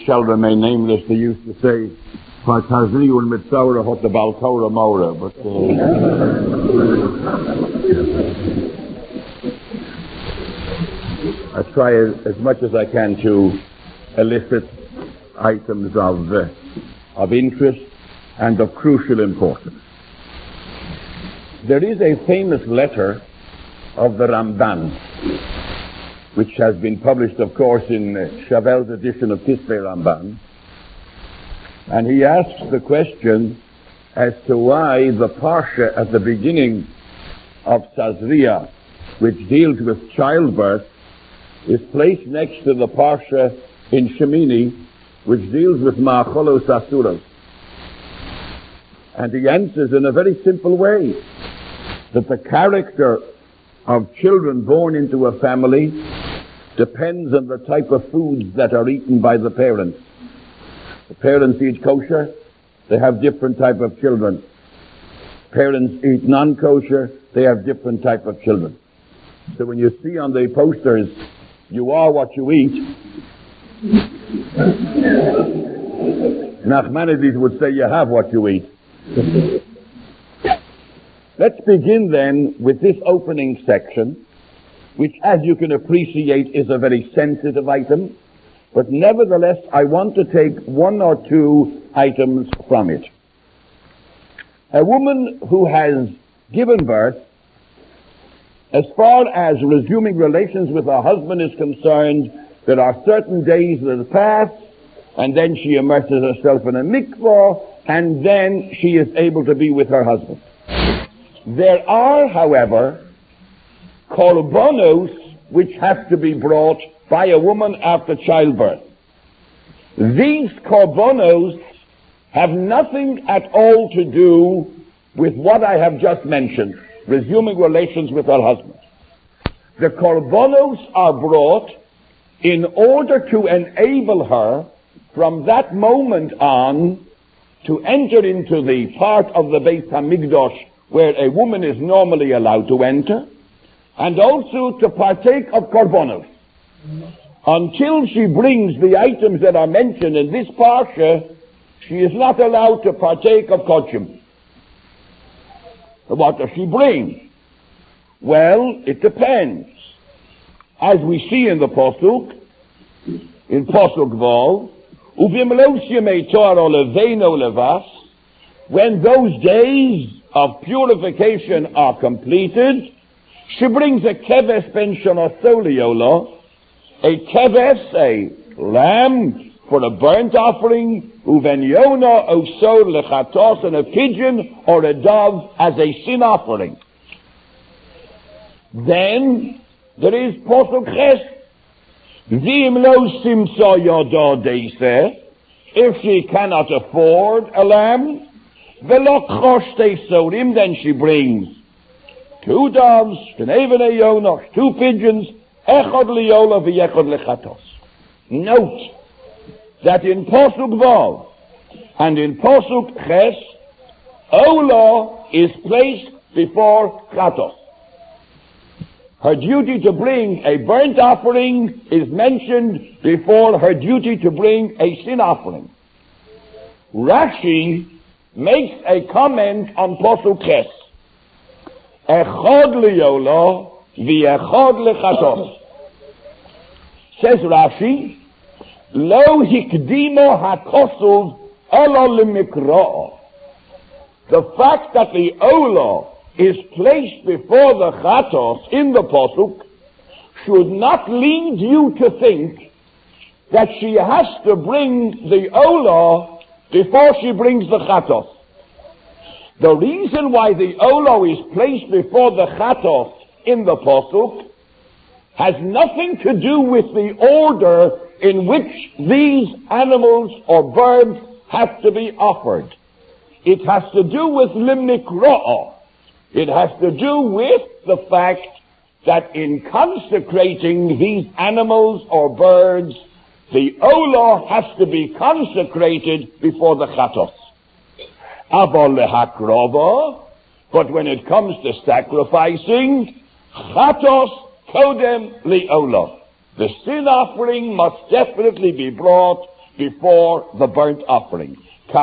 shall remain nameless. They used to say, Partazliun Mitzaura hot the Balkaura Maura, but I try as much as I can to elicit items of interest and of crucial importance. There is a famous letter of the Ramban, which has been published, of course, in Chavel's edition of Kisvei Ramban, and he asks the question as to why the parsha at the beginning of Tazria, which deals with childbirth, is placed next to the parsha in Shemini, which deals with Ma'acholos Asuros. And he answers in a very simple way, that the character of children born into a family depends on the type of foods that are eaten by the parents. The parents eat kosher, they have different type of children. Parents eat non-kosher, they have different type of children. So when you see on the posters, you are what you eat, Nachmanides would say you have what you eat. Let's begin then with this opening section, which, as you can appreciate, is a very sensitive item, but nevertheless I want to take one or two items from it. A woman who has given birth, as far as resuming relations with her husband is concerned, there are certain days that pass, and then she immerses herself in a mikvah, and then she is able to be with her husband. There are, however, korbanos which have to be brought by a woman after childbirth. These korbanos have nothing at all to do with what I have just mentioned, resuming relations with her husband. The korbanos are brought in order to enable her from that moment on to enter into the part of the Beit HaMikdash where a woman is normally allowed to enter, and also to partake of korbanos. Until she brings the items that are mentioned in this parsha, she is not allowed to partake of kodshim. What does she bring? Well, it depends. As we see in the Pasuk, in Pasuk Vol, when those days of purification are completed, she brings a keves ben shonasoliolo, a keves, a lamb for a burnt offering, uven yona osor lechatos, and a pigeon or a dove as a sin offering. Then there is posuk ches, v'im lo simsa yada deiseh, if she cannot afford a lamb, v'lo choshte sorim, then she brings 2 doves, 2 pigeons, echad liola v'yechad lechatos. Note that in Pasuk Vav and in Pasuk Ches, Ola is placed before Chatos. Her duty to bring a burnt offering is mentioned before her duty to bring a sin offering. Rashi makes a comment on Pasuk Ches. Echad liola v'echad lechatos. Says Rashi, Lo hikdimo hakosov ela lemikra. The fact that the ola is placed before the chatos in the pasuk should not lead you to think that she has to bring the ola before she brings the chatos. The reason why the ola is placed before the chatos in the pasuk has nothing to do with the order in which these animals or birds have to be offered. It has to do with limnikra'ah. It has to do with the fact that in consecrating these animals or birds, the olah has to be consecrated before the chatos. Aval lehakrava, but when it comes to sacrificing, chatos kodem li olah. The sin offering must definitely be brought before the burnt offering.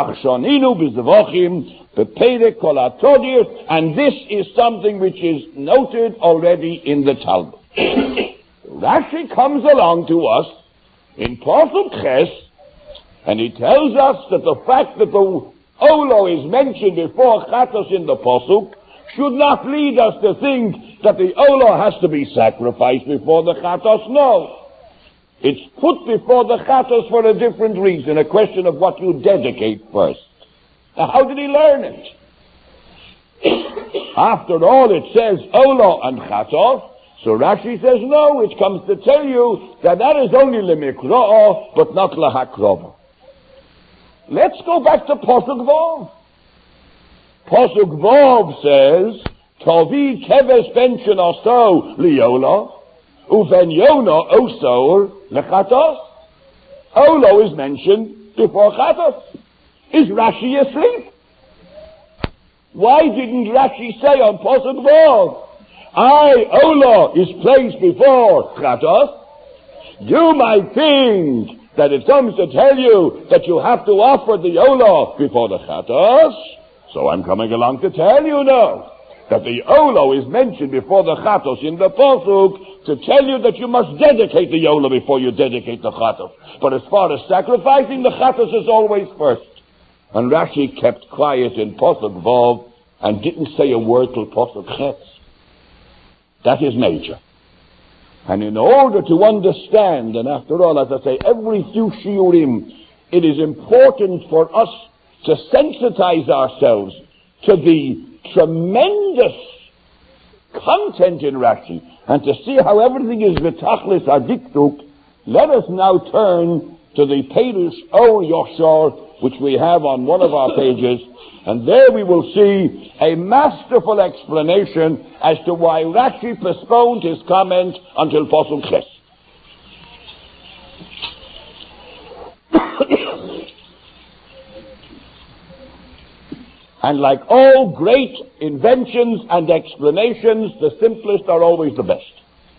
And this is something which is noted already in the Talmud. Rashi comes along to us in Pasuk Ches, and he tells us that the fact that the Olo is mentioned before Chatos in the Pasuk should not lead us to think that the Olo has to be sacrificed before the Chatos. No. It's put before the Chatos for a different reason, a question of what you dedicate first. Now, how did he learn it? After all, it says Olo and Chatos, so Rashi says no, it comes to tell you that is only lemikro'o, but not lahakrovo. Let's go back to Pasuk Vov. Pasuk Vov says, Tovi keves ben shenoso liyolo, uven yono osor lechatos. Olo is mentioned before chatos. Is Rashi asleep? Why didn't Rashi say on Pasuk Vov, Olo is placed before chatos? You might think that it comes to tell you that you have to offer the Olo before the chatos. So I'm coming along to tell you now that the Olo is mentioned before the Chatos in the Pasuk to tell you that you must dedicate the Olo before you dedicate the Chatos. But as far as sacrificing, the Chatos is always first. And Rashi kept quiet in Pasuk Vov and didn't say a word till Pasuk Ches. That is major. And in order to understand, and after all, as I say, every few shiurim, it is important for us to sensitize ourselves to the tremendous content in Rashi, and to see how everything is v'tachlis adiktuk. Let us now turn to the Perush Or Yoshar, which we have on one of our pages, and there we will see a masterful explanation as to why Rashi postponed his comment until Pasuk Ches. And like all great inventions and explanations, the simplest are always the best.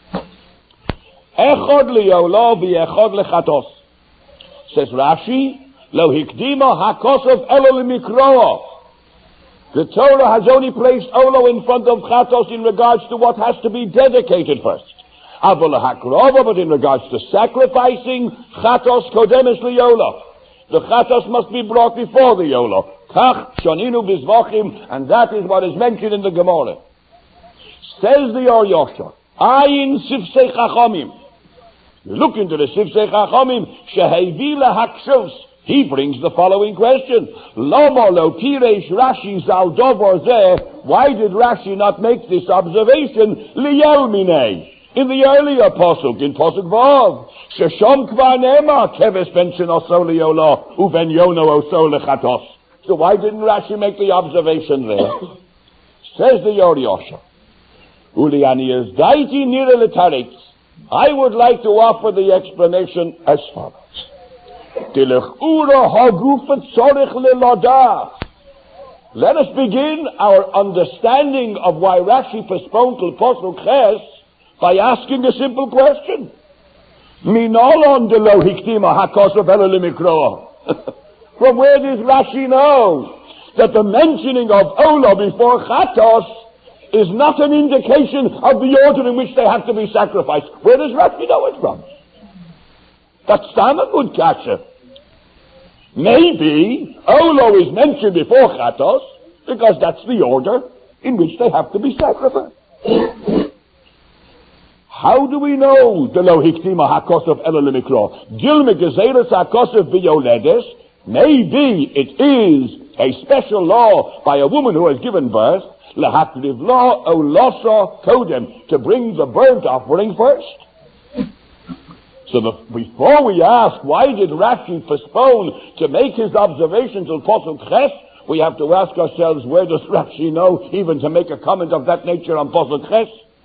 Echod liyolo v'echod lechatos. Says Rashi, lo hikdima hakosov elo limikroa. The Torah has only placed Olo in front of chatos in regards to what has to be dedicated first. Avol hakrova, but in regards to sacrificing, chatos kodemes liyolo. The chatos must be brought before the Yolo. Kach shoninu bizvachim, and that is what is mentioned in the Gemara. Says the Or Yoshar, Ayin Sifsei Chachamim. You look into the Sifsei Chachamim, shehevi lahakshos. He brings the following question: Lama lo piresh Rashi zal dovar zeh? Why did Rashi not make this observation? Liyel minei. In the earlier Pasuk, in Pasuk Vav, Sheshom kvar nema keves ben shenoso liyolo uven yono oso lechatos. So why didn't Rashi make the observation there? Says the Or Yoshar, Uliani is daiti nira letaritz. I would like to offer the explanation as follows. Let us begin our understanding of why Rashi postponed till Pasuk Ches by asking a simple question. From where does Rashi know that the mentioning of Ola before Chatos is not an indication of the order in which they have to be sacrificed? Where does Rashi know it from? That's not a good kasha. Maybe Olo is mentioned before Chatos because that's the order in which they have to be sacrificed. How do we know the lo hiktima hakosov elo lemikro? Gilme gezeres hakosov v'yoledes. Maybe it is a special law by a woman who has given birth, lahakriv law olosa kodem, to bring the burnt offering first. So before we ask why did Rashi postpone to make his observation till Pasuk Ches, we have to ask ourselves, where does Rashi know even to make a comment of that nature on Pasuk Ches?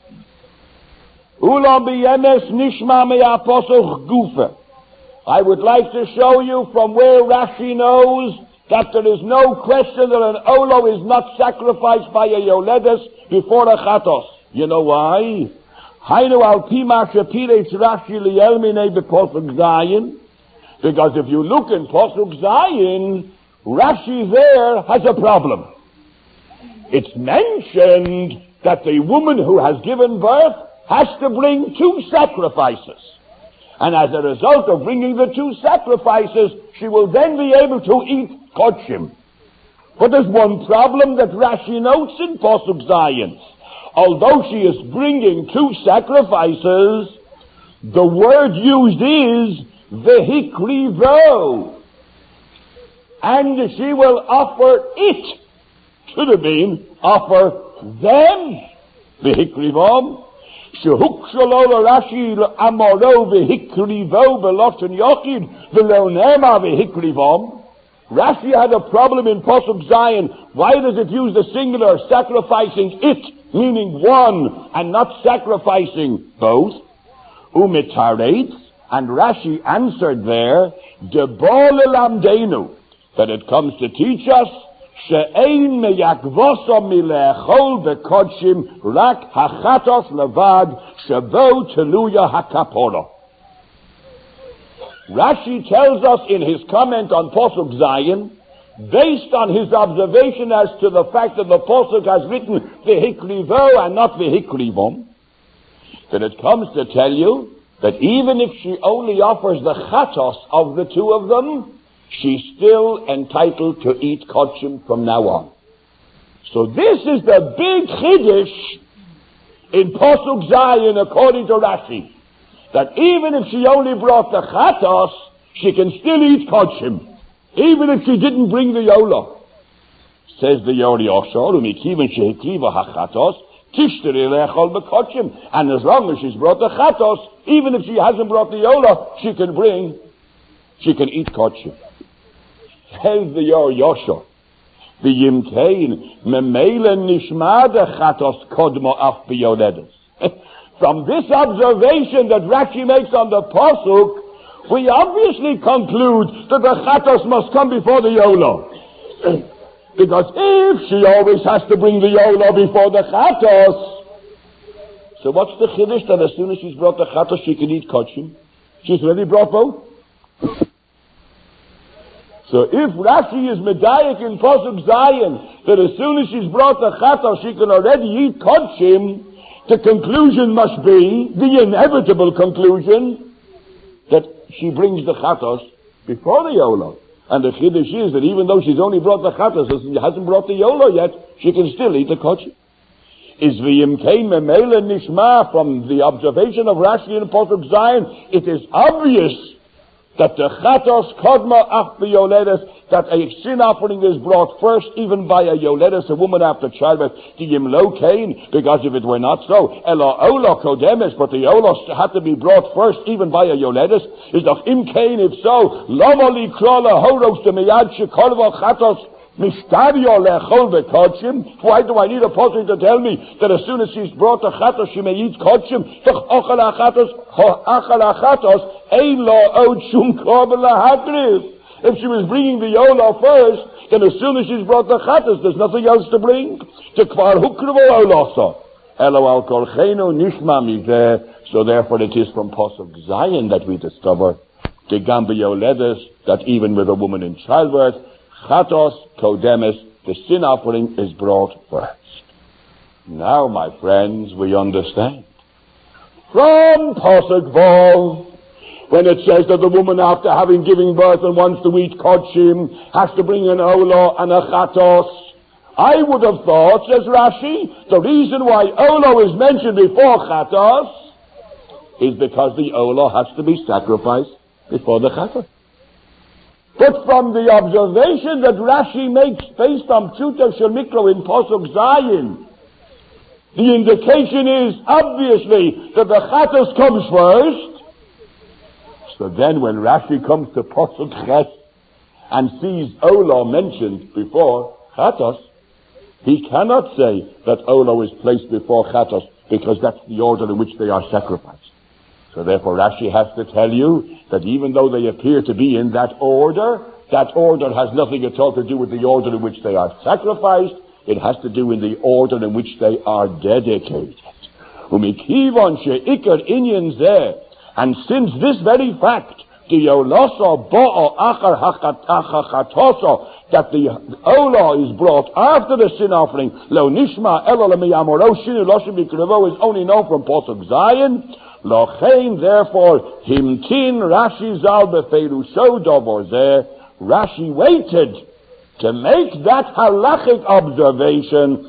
Ulam biyemes nishma me'a Pasuk Gufa. I would like to show you from where Rashi knows that there is no question that an Olo is not sacrificed by a Yoledes before a Chatos. You know why? Hainu al pima shepirech Rashi liyelmine b'posuk zayin. Because if you look in Pasuk Zayin, Rashi there has a problem. It's mentioned that the woman who has given birth has to bring 2 sacrifices. And as a result of bringing the 2 sacrifices, she will then be able to eat kodshim. But there's one problem that Rashi notes in Pasuk Zayin. Although she is bringing 2 sacrifices, the word used is vehikrivo. And she will offer it. Should have been offer them. Vehikrivom. Shehukshalol Rashi amoro vehikrivo beloshon yochid velo nema vehikrivom. Rashi had a problem in Pasuk Zayin. Why does it use the singular, sacrificing it, meaning one, and not sacrificing both? Umitaretz, and Rashi answered there, Debol elamdenu, that it comes to teach us, she'ein meyakvoso milechol bekodshim rak hachatos levad shebo teluya hakaporo. Rashi tells us in his comment on Pasuk Zayin, based on his observation as to the fact that the Pasuk has written vehikrivo and not vehikrivom, that it comes to tell you that even if she only offers the chatos of the 2 of them, she's still entitled to eat kodshim from now on. So this is the big chiddush in Pasuk Zayin according to Rashi. That even if she only brought the chatos, she can still eat kodshim. Even if she didn't bring the yola. Says the Yori Oshor, umikiven shehikriva hachatos, tishteri lechol bekodshim. And as long as she's brought the chatos, even if she hasn't brought the yola, she can eat kodshim. Says the Yori Oshor, the yimkein, memele nishma de chatos kodmo af biyoledes. From this observation that Rashi makes on the Pasuk, we obviously conclude that the chatos must come before the yola. Because if she always has to bring the yola before the chatos, so what's the chiddush that as soon as she's brought the chatos she can eat kodshim? She's already brought both. So if Rashi is medayik in Pasuk Zayin, that as soon as she's brought the chatos she can already eat kodshim, the conclusion must be, the inevitable conclusion, that she brings the chatos before the yola. And the chiddush is that even though she's only brought the chatos, she hasn't brought the yola yet, she can still eat the kodshim. Is v'yimkein memele nishma, from the observation of Rashi in Pasuk Zayin, it is obvious that the chatos kodma af yoledes, that a sin offering is brought first, even by a yoledes, a woman after childbirth, the yimlo kain, because if it were not so, elo ola kodemes, but the ola had to be brought first, even by a yoledes, is of im kain, if so, lomo li krola horos de miyad shekolva chatos mishtario lechol bekodshim. Why do I need a pasuk to tell me that as soon as she's brought the chatos, she may eat kodshim? Doch ochel achatos, ein lo od shum korban lahakriv. If she was bringing the yola first, then as soon as she's brought the chatos, there's nothing else to bring. Tekvar hukrivo olasa. Elo al kolchenu nishma mizeh. So therefore it is from Pasuk Zayin that we discover the gambi yoledes, that even with a woman in childbirth, chatos kodemes, the sin offering is brought first. Now, my friends, we understand. From Pasuk Vav, when it says that the woman, after having given birth and wants to eat kodshim, has to bring an ola and a chatos, I would have thought, says Rashi, the reason why ola is mentioned before chatos is because the ola has to be sacrificed before the chatos. But from the observation that Rashi makes based on Pshuto Shel Mikro in Pasuk Zayin, the indication is obviously that the chatos comes first. So then when Rashi comes to Pasuk Ches and sees ola mentioned before chatos, he cannot say that ola is placed before chatos because that's the order in which they are sacrificed. So therefore Rashi has to tell you that even though they appear to be in that order has nothing at all to do with the order in which they are sacrificed. It has to do in the order in which they are dedicated. And since this very fact that the olah is brought after the sin offering, lo nishma elo lemiyamoro shinu loshim bikrevo, is only known from Pasuk Zayin. Lochein, therefore, himtin Rashi zal beferusho dovor zeh. Rashi waited to make that halachic observation,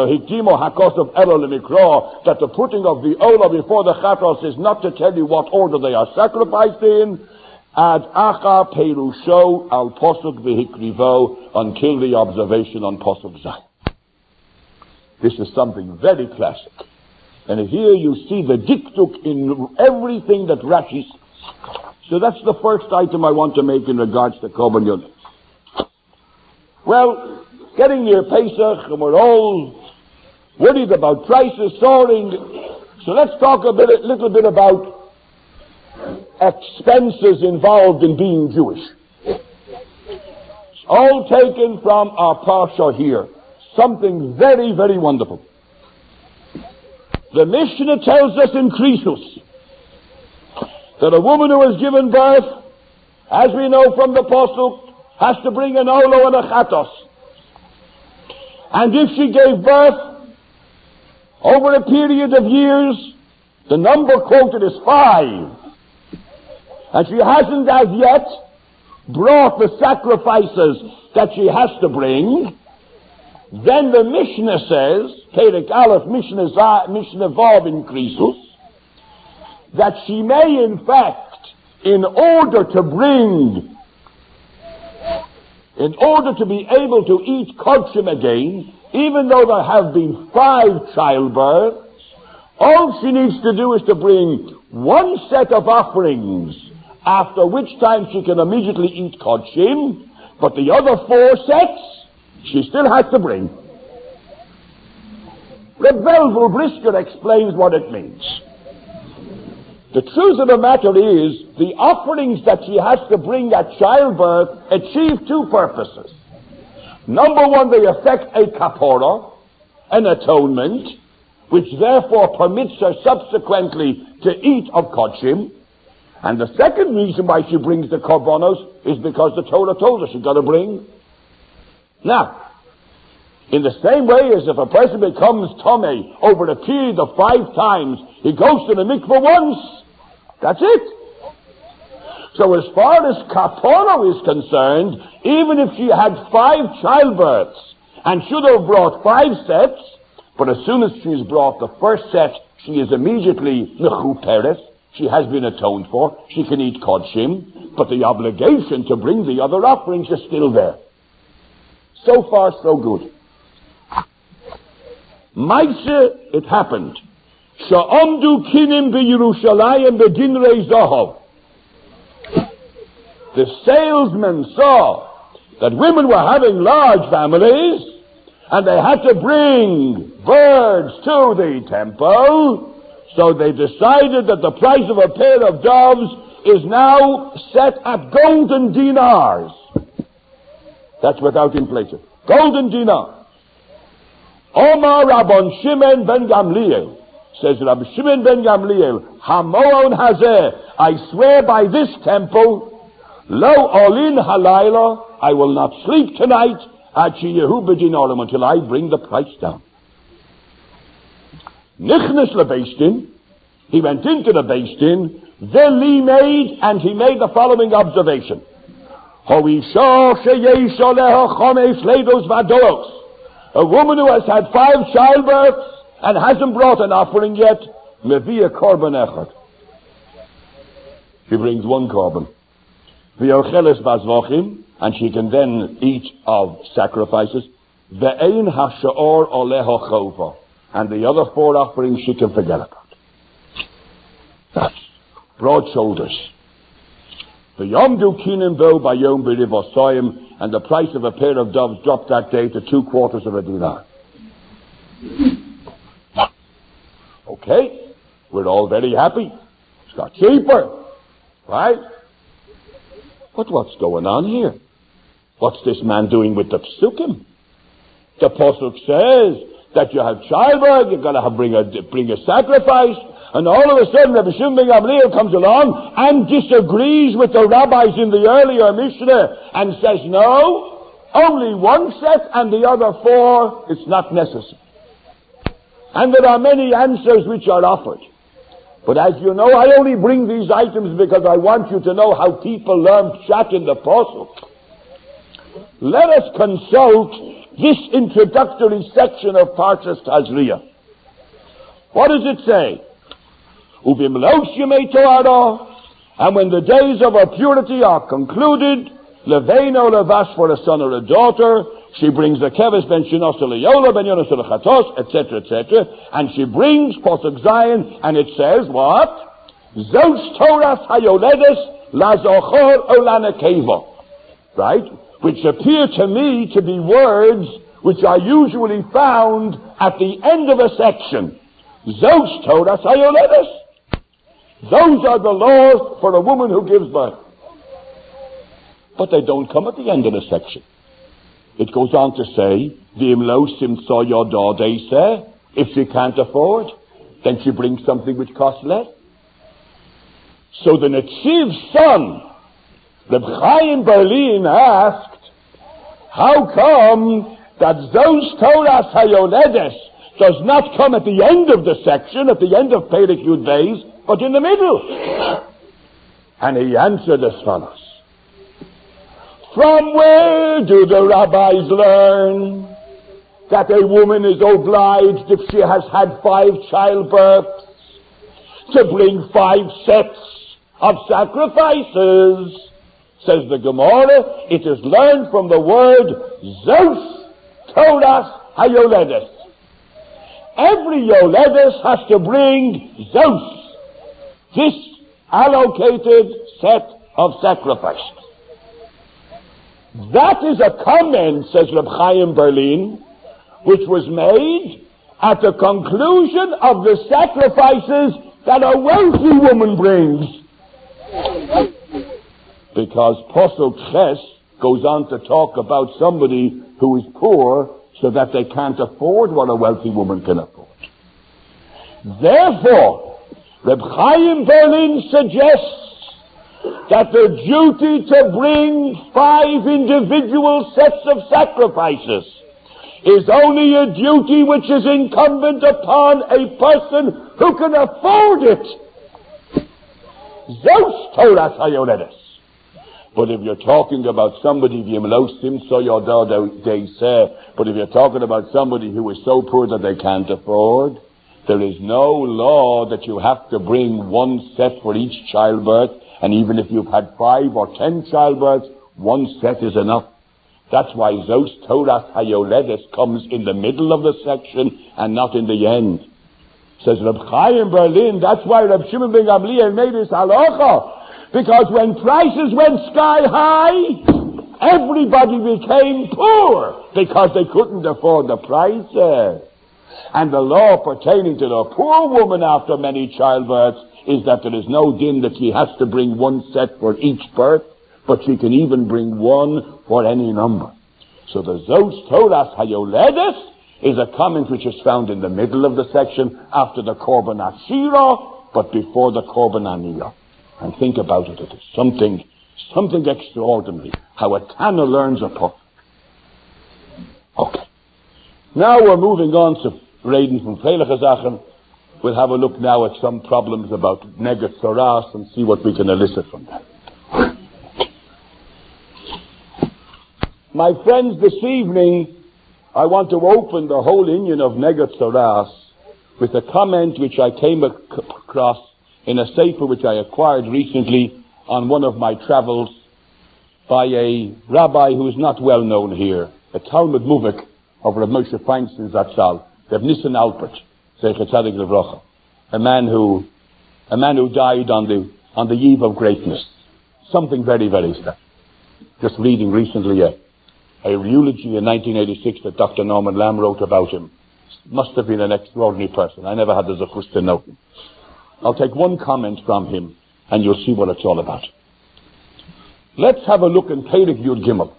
that the putting of the olah before the chatos is not to tell you what order they are sacrificed in, ad acha perusho al posuk v'hikrivo, until the observation on Pasuk Zayin. This is something very classic. And here you see the diktuk in everything that Rashi says. So that's the first item I want to make in regards to Korban Yonah. Well, getting near Pesach, and we're all worried about prices soaring. So let's talk a little bit about expenses involved in being Jewish. It's all taken from our parsha here. Something very, very wonderful. The Mishnah tells us in Krisus that a woman who has given birth, as we know from the Pasuk, has to bring an olo and a chatos. And if she gave birth over a period of years, the number quoted is 5. And she hasn't as yet brought the sacrifices that she has to bring, then the Mishnah says, Perek Aleph, Mishnah Vav in Krisus, that she may in fact, in order to be able to eat kodshim again, even though there have been 5 childbirths, all she needs to do is to bring 1 set of offerings, after which time she can immediately eat kodshim, but the other 4 sets she still has to bring. Reb Velvel Brisker explains what it means. The truth of the matter is, the offerings that she has to bring at childbirth achieve 2 purposes. Number 1, they affect a kapora, an atonement, which therefore permits her subsequently to eat of kodshim. And the second reason why she brings the korbanos is because the Torah told her she's got to bring. Now, in the same way as if a person becomes Tomei over a period of 5 times, he goes to the mikveh once. That's it. So as far as kapara is concerned, even if she had 5 childbirths and should have brought 5 sets, but as soon as she's brought the first set, she is immediately mechuperes. She has been atoned for. She can eat kodshim, but the obligation to bring the other offerings is still there. So far, so good. Maise, it happened. Sha'amdu kinim b'Yerushalayim b'dinrei zahav. The salesman saw that women were having large families, and they had to bring birds to the temple, so they decided that the price of a pair of doves is now set at golden dinars. That's without inflation. Golden dinars. Omar Rabban Shimon ben Gamliel, says Rabbi Shimon ben Gamliel, Hamoon Hazeh, I swear by this temple, Lo olin halayla, I will not sleep tonight, Yehu b'dinarim, until I bring the price down. Nichnas lebeistin, he went into the beistin, Veli made, and he made the following observation. Hoisha sheyesh aleha chomesh leidos vadoros. A woman who has had 5 childbirths and hasn't brought an offering yet, mevia korban echad. She brings 1 korban. V'yocheles bazvochim, and she can then eat of sacrifices. Ve'ein hasha'or oleha chova, and the other 4 offerings she can forget about. That's broad shoulders. V'yomdu kinim bo bayom b'rivosoyim, and the price of a pair of doves dropped that day to 2/4 of a dinar. Okay, we're all very happy. It's got cheaper, right? But what's going on here? What's this man doing with the psukim? The pasuk says that you have childbirth, you've got to bring a sacrifice, And all of a sudden, Rabbi Shimon ben Gamliel comes along and disagrees with the rabbis in the earlier Mishnah and says, no, only one set and the other four, it's not necessary. And there are many answers which are offered. But as you know, I only bring these items because I want you to know how people learn Pshat in the Pasuk. Let us consult this introductory section of Parshas Tazria. What does it say? Uvimlos yemei Torah, and when the days of her purity are concluded, leveino levash for a son or a daughter, she brings a keves ben shinos to leyola ben yonos to lechatos, etc., etc., and she brings Pasuk Zion, and it says what? Zos Toras hayoledes lazochor olanekeva, right? Which appear to me to be words which are usually found at the end of a section. Zos Toras hayoledes. Those are the laws for a woman who gives birth. But they don't come at the end of the section. It goes on to say, if she can't afford, then she brings something which costs less. So the Netziv's son, Reb Chaim Berlin, asked, how come that Zos Toras Hayoledes does not come at the end of the section, at the end of Perek Yud Beis, but in the middle? And he answered as follows. From where do the rabbis learn that a woman is obliged, if she has had 5 childbirths, to bring 5 sets of sacrifices? Says the Gemara, it is learned from the word Zos Toras Hayoledes. Every Yoledes has to bring Zos, this allocated set of sacrifices. That is a comment, says Reb Chaim Berlin, which was made at the conclusion of the sacrifices that a wealthy woman brings. Because Pasuk Ches goes on to talk about somebody who is poor so that they can't afford what a wealthy woman can afford. Therefore, Reb Chaim Berlin suggests that the duty to bring 5 individual sets of sacrifices is only a duty which is incumbent upon a person who can afford it. Zos Toras Hayoledes. But if you're talking about somebody, but if you're talking about somebody who is so poor that they can't afford, there is no law that you have to bring 1 set for each childbirth, and even if you've had 5 or 10 childbirths, 1 set is enough. That's why Zos Toras Hayoledes comes in the middle of the section and not in the end. Says Reb Chaim Berlin, that's why Reb Shimon ben Gamliel made his halacha. Because when prices went sky high, everybody became poor because they couldn't afford the prices. And the law pertaining to the poor woman after many childbirths is that there is no din that she has to bring 1 set for each birth, but she can even bring 1 for any number. So the Zos Toras Hayoledes is a comment which is found in the middle of the section after the Korban Ashira, but before the Korban Aniyah. And think about it. It is something extraordinary how a Tana learns a pasuk. Okay. Now we're moving on to Reden from Freiliche Sachen. We'll have a look now at some problems about Neged Soras and see what we can elicit from that. My friends, this evening I want to open the whole inyan of Neged Soras with a comment which I came across in a sefer which I acquired recently on one of my travels by a rabbi who is not well known here, a Talmud Muvik of Rav Moshe Feinstein Zatzal, Rav Nissen Alpert, Zeichet Tzadik Levrocha, a man who died on the eve of greatness. Something very, very special. Just reading recently a eulogy in 1986 that Dr. Norman Lamb wrote about him. Must have been an extraordinary person. I never had the zechus to know him. I'll take one comment from him, and you'll see what it's all about. Let's have a look in Perek Yud Gimel.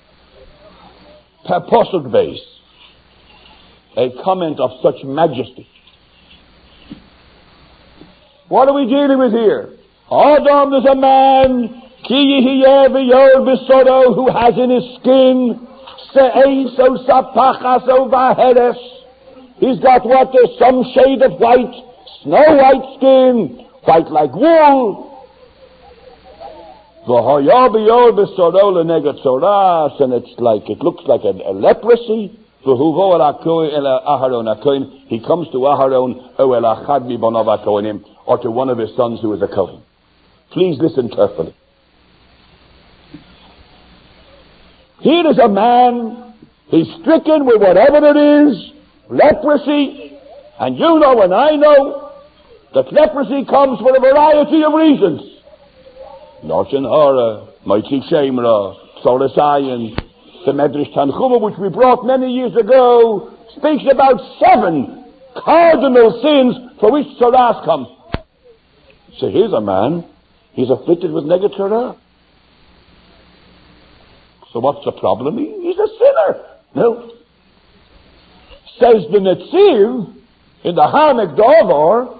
Pasuk Beis. A comment of such majesty. What are we dealing with here? Adam is a man, who has in his skin, he's got what? There's some shade of white, snow white skin, white like wool. And it's like, it looks like a leprosy. He comes to Aharon, or to one of his sons who is a Kohen. Please listen carefully. Here is a man, he's stricken with whatever it is, leprosy, and you know and I know that leprosy comes for a variety of reasons. Lashon Hara, Mighty Shemra, Sorasayan, the Medrash Tanchuma, which we brought many years ago, speaks about 7 cardinal sins for which Tzoras comes. So here's a man, he's afflicted with Neged Torah. So what's the problem? He's a sinner. No. Says the Netziv in the Hamek Dover,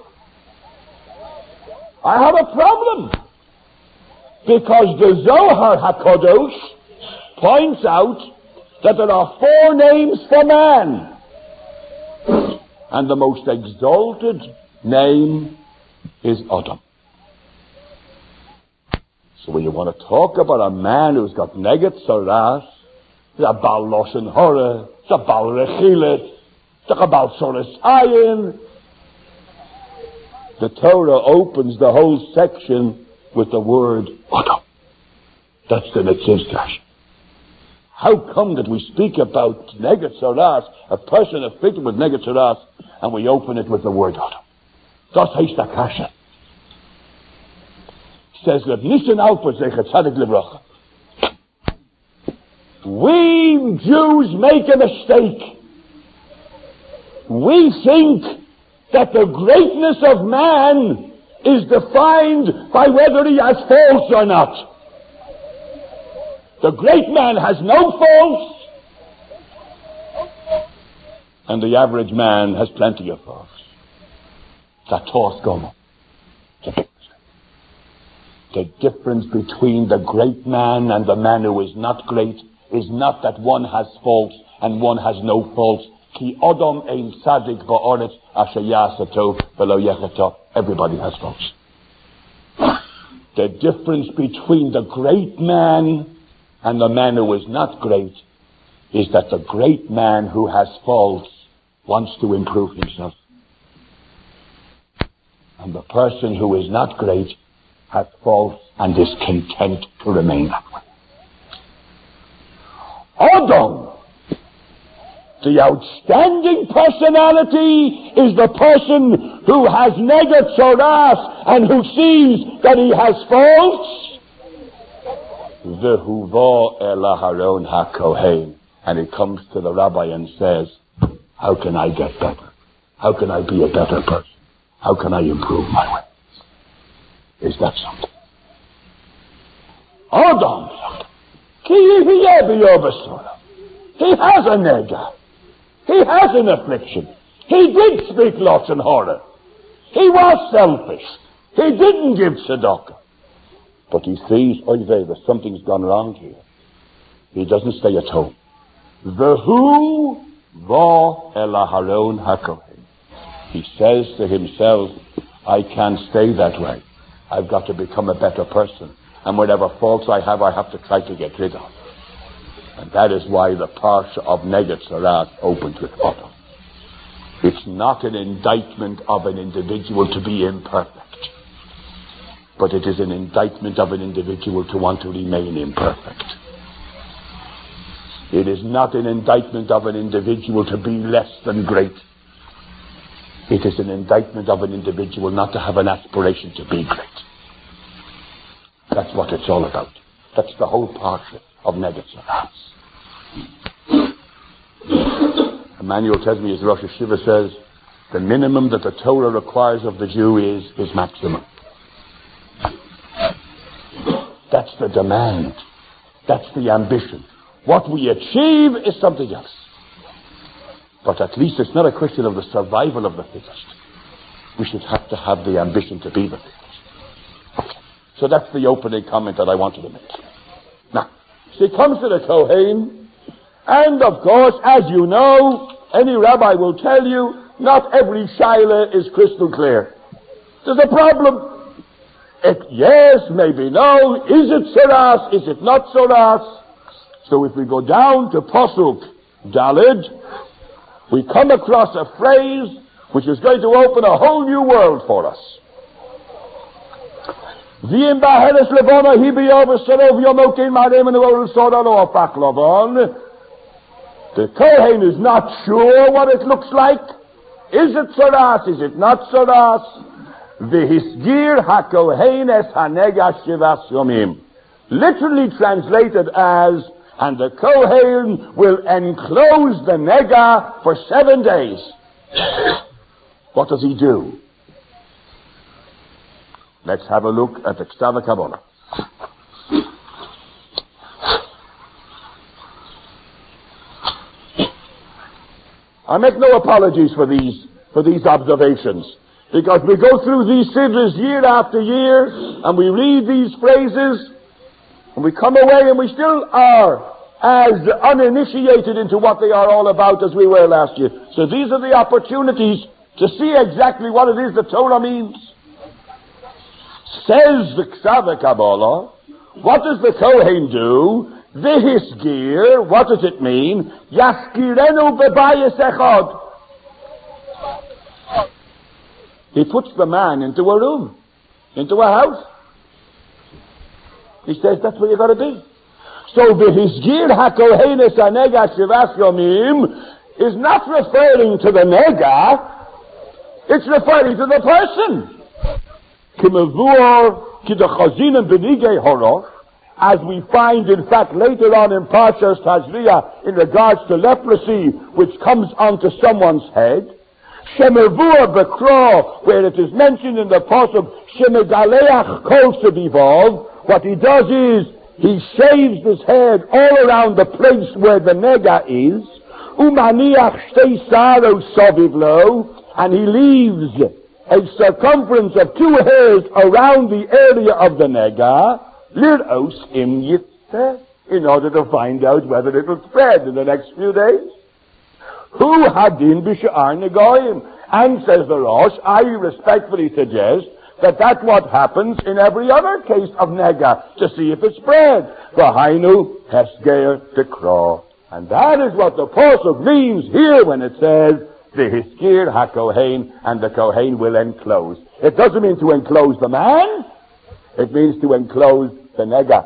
I have a problem. Because the Zohar HaKadosh points out that there are 4 names for man. And the most exalted name is Adam. So when you want to talk about a man who's got Neged Tzoras, it's a Baal Lashon Hara, it's a Baal Rechilet, it's a Baal Soras Ayin. The Torah opens the whole section with the word Adam. That's the Netziv's question. How come that we speak about Neged Tzoras, a person afflicted with Neged Tzoras, and we open it with the word Adam? Das heißt der Kasha. Says Reb Nishan Alper Zecher Tzadik Livracha. We Jews make a mistake. We think that the greatness of man is defined by whether he has faults or not. The great man has no faults, and the average man has plenty of faults. The difference between the great man and the man who is not great is not that one has faults and one has no faults. Ki Adam ein tzadik ba'aretz asher ya'asa tov v'lo yechet. Everybody has faults. The difference between the great man and the man who is not great is that the great man who has faults wants to improve himself. And the person who is not great has faults and is content to remain that way. Adam, the outstanding personality, is the person who has Neged Tzoras and who sees that he has faults. V'huva el Aharon HaKohen, and he comes to the rabbi and says, how can I get better? How can I be a better person? How can I improve my ways? Is that something? Adam, he has a nega. He has an affliction. He did speak Lashon Hara. He was selfish. He didn't give tzedakah. But he sees, oy vey, that something's gone wrong here. He doesn't stay at home. V'hu va el Aharon HaKohen. He says to himself, I can't stay that way. I've got to become a better person. And whatever faults I have to try to get rid of. And that is why the parsha of Neged Tzoras opens with Adam. It's not an indictment of an individual to be imperfect. But it is an indictment of an individual to want to remain imperfect. It is not an indictment of an individual to be less than great. It is an indictment of an individual not to have an aspiration to be great. That's what it's all about. That's the whole parsha of Neged Tzoras. Emmanuel tells me, as Rosh Hashiva says, the minimum that the Torah requires of the Jew is his maximum. That's the demand. That's the ambition. What we achieve is something else. But at least it's not a question of the survival of the fittest. we should have to have the ambition to be the things. So that's the opening comment that I wanted to make. Now, she comes to the Kohen, and of course, as you know, any rabbi will tell you, not every shaila is crystal clear. There's a problem. Yes, maybe no. Is it saras? Is it not saras? So if we go down to Pasuk Daled, we come across a phrase which is going to open a whole new world for us. The Kohen is not sure what it looks like. Is it saras? Is it not saras? V'hisgir hakohen es hanega shivas yomim. Literally translated as, and the Kohen will enclose the nega for 7 days. What does he do? Let's have a look at the Ktava Kabbalah. I make no apologies for these observations, because we go through these sidras year after year, and we read these phrases, and we come away and we still are as uninitiated into what they are all about as we were last year. So these are the opportunities to see exactly what it is the Torah means. Says the Ktava Kabbalah, what does the Kohen do? V'hisgir, what does it mean? Yaskirenu bebayis echad. He puts the man into a room, into a house. He says that's where you got to be. So v'hisgir hakohen es hanega shivas yomim is not referring to the nega, it's referring to the person. Kimavur kidachazin benigay horosh, as we find, in fact, later on in Parshas Tazria, in regards to leprosy, which comes onto someone's head. Shemavur bekro, where it is mentioned in the pasuk, Shemegaleach kol sebivov, what he does is, he shaves his head all around the place where the nega is, umaniach shtei saros savivlo, and he leaves a circumference of 2 hairs around the area of the nega, lir'os im yitzeh, in order to find out whether it will spread in the next few days. Hu hadin b'sha'ar negoim. And says the Rosh, I respectfully suggest that that's what happens in every other case of nega, to see if it spreads. V'hainu hesger dekro. And that is what the pasuk means here when it says, v'hiskir hakohen, and the Kohen will enclose. It doesn't mean to enclose the man, it means to enclose the nega.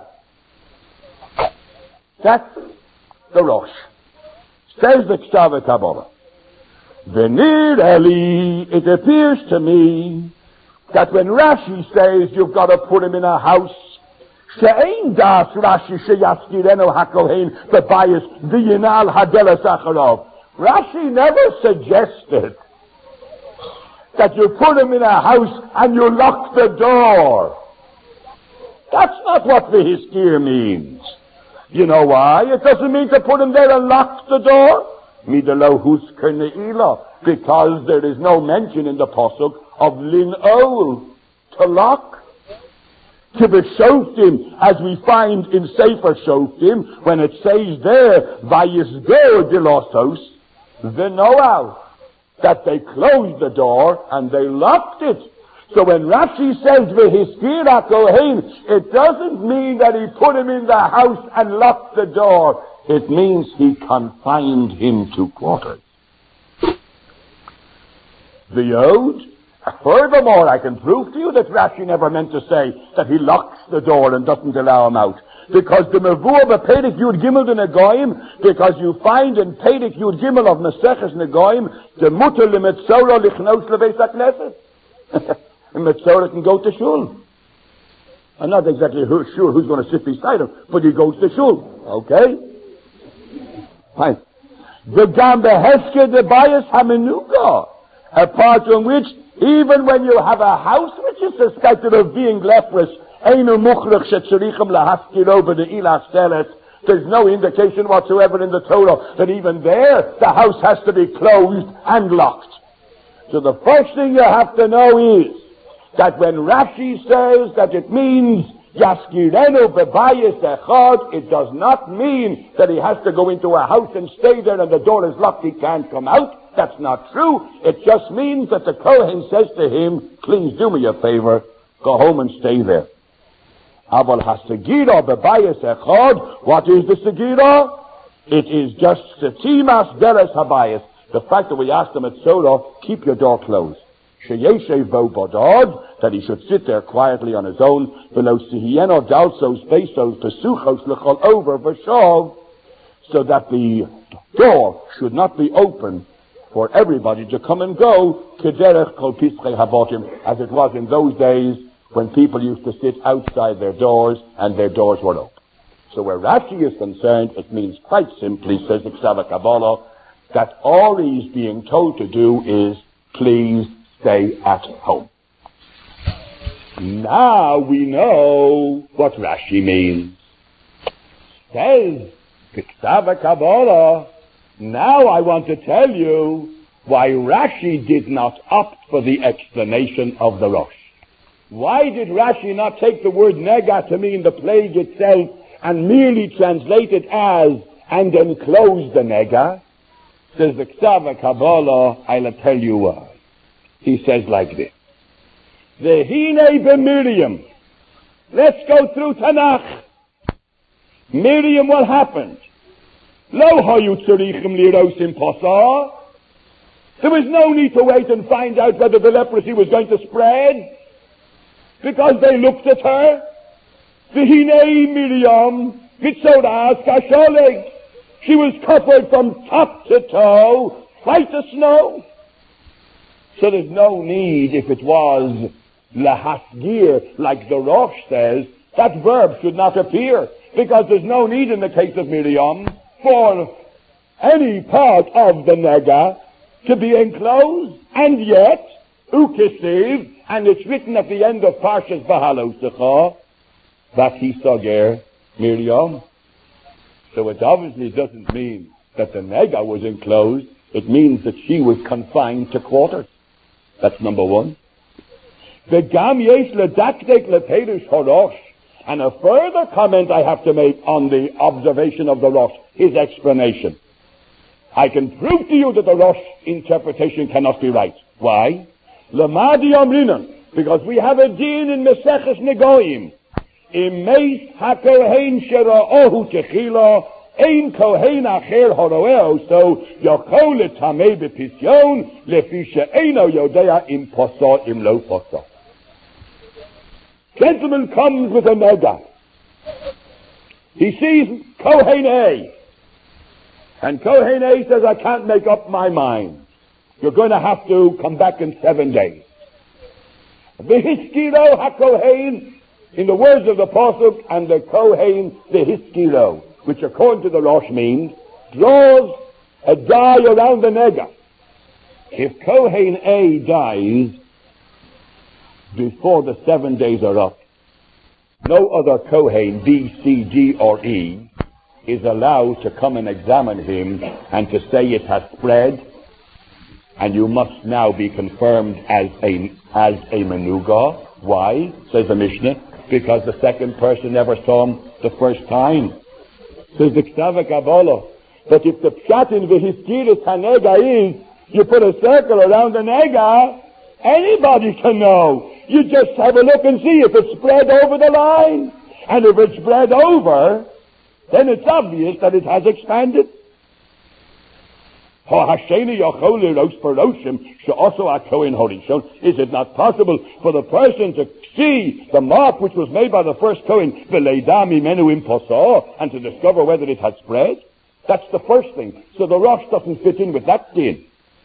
That's the Rosh. Says the Ktava Kabbalah. V'nir Eli, it appears to me that when Rashi says you've got to put him in a house, she'ein das Rashi sheyaskirenu hakohen bebayis v'yinal hadela sacharov. Rashi never suggested that you put him in a house and you lock the door. That's not what the hiskir means. You know why? It doesn't mean to put him there and lock the door. Because there is no mention in the pasuk of lin'ol, to lock. To be shoftim, as we find in Sefer Shoftim, when it says there, vayisgo dilosos, v'noal, that they closed the door and they locked it. So when Rashi says v'hiskir hakohen, it doesn't mean that he put him in the house and locked the door. It means he confined him to quarters. The Yod, furthermore, I can prove to you that Rashi never meant to say that he locks the door and doesn't allow him out. Because the Mavur b'Perek Yud Gimel de Negoim, because you find in Perek Yud Gimel of Maseches Negoim, the mutter l'metzora lichnos lebeis hakneset. And Metzora can go to shul. I'm not exactly sure who's going to sit beside him, but he goes to shul. Okay? Fine. V'gam behesker de bayis hamenuga, a part in which, even when you have a house which is suspected of being leprous, einu muchrich shetzorichem lahaskiro b'ne'ilas telet, there's no indication whatsoever in the Torah that even there the house has to be closed and locked. So the first thing you have to know is that when Rashi says that it means Yaskirenu bebayis echad, it does not mean that he has to go into a house and stay there and the door is locked, he can't come out. That's not true. It just means that the Kohen says to him, please do me a favor, go home and stay there. Aval hasegira bebayis echad, what is the segira? It is just setimas deres habayis. The fact that we asked him at Soda, keep your door closed. Sheyeshev bo bodod, that he should sit there quietly on his own, below sihieno dalsos besos pesuchos lechol over v'shov, so that the door should not be open for everybody to come and go, kederech kol pischei habotim, as it was in those days when people used to sit outside their doors and their doors were open. So where Rashi is concerned, it means quite simply, says the Ksava Kabbalah, that all he's being told to do is, please stay at home. Now we know what Rashi means. Says the Ksava Kabbalah, now I want to tell you why Rashi did not opt for the explanation of the Rosh. Why did Rashi not take the word nega to mean the plague itself and merely translate it as, and enclose the nega? Says the Ksava Kabbalah, I'll tell you why. He says like this. Vehine b'Miriam. Let's go through Tanakh. Miriam, what happened? Lo hayu tzarichim lirosim posa. There was no need to wait and find out whether the leprosy was going to spread, because they looked at her. Vehine Miriam vitzoras kasholeg. She was covered from top to toe, white as snow. So there's no need, if it was lahasgir, like the Rosh says, that verb should not appear, because there's no need in the case of Miriam for any part of the nega to be enclosed, and yet, ukesiv, and it's written at the end of Parshas Bahalosecha, that he sager Miriam. So it obviously doesn't mean that the nega was enclosed. It means that she was confined to quarters. That's number one. V'gam yesh ledakdek leperush horosh. And a further comment I have to make on the observation of the Rosh, his explanation. I can prove to you that the Rosh interpretation cannot be right. Why? Lemadi amrinan. Because we have a din in Meseches Negoim. Imeis hakohen shera'ohu techila ein kohen acher horoeo so yokol etamei bepisyon lefi she'eino yodea im poso im lo poso. Gentleman comes with a nega. He sees Kohen A. And Kohen A says, I can't make up my mind. You're going to have to come back in 7 days. V'hiskiro ha-Kohen, in the words of the Pasuk, and the Kohen, the hiskiro, which according to the Rosh means, draws a die around the nega. If Kohen A dies before the 7 days are up, no other Kohen, B, C, D, or E, is allowed to come and examine him and to say it has spread, and you must now be confirmed as a menuga. Why? Says the Mishnah. Because the second person never saw him the first time. Says the Ksava Kabbalah. But if the pshat in v'hiskiris hanega is, you put a circle around the nega, anybody can know. You just have a look and see if it's spread over the line. And if it's spread over, then it's obvious that it has expanded. Is it not possible for the person to see the mark which was made by the first Kohen, and to discover whether it had spread? That's the first thing. So the Rosh doesn't fit in with that din.